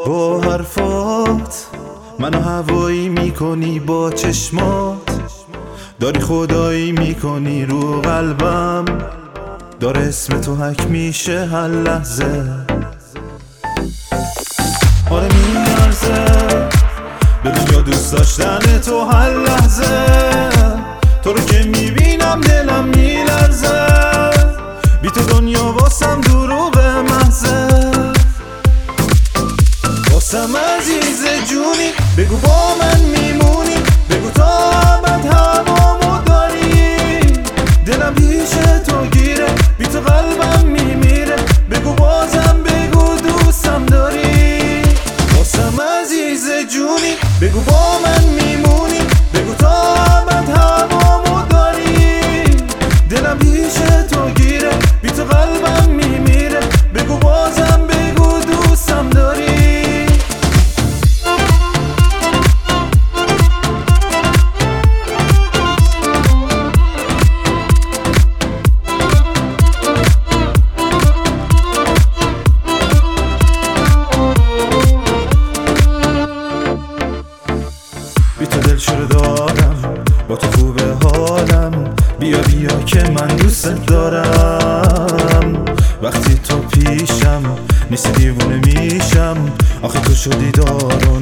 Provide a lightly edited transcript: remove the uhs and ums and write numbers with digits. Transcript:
با حرفات منو هوایی میکنی، با چشمات داری خدایی میکنی رو قلبم، داره اسم تو حک میشه هر لحظه. آره میارزه به دنیا دوست داشتن تو هر لحظه، تو رو که میبینم دلم میلرزه، بی تو دنیا واسم دروغ محضه. واسم عزیز جونی بگو با من میمونی، بگو تا ابد هوامو داری، دلم پیش تو گیره، بی تو قلبم میمیره، بگو بازم بگو دوستم داری. واسم عزیز جونی بگو با من میمونی، بگو تا ابد هوامو داری، دلم پیش تو گیره، بی تو قلبم میمیره، بگو بازم بگو دوستم داری. بی تو دلشور دارم، با تو خوبه حالم، بیا بیا که من دوست دارم. وقتی تو پیشم نیستی دیوونه میشم، آخه تو شدی دارم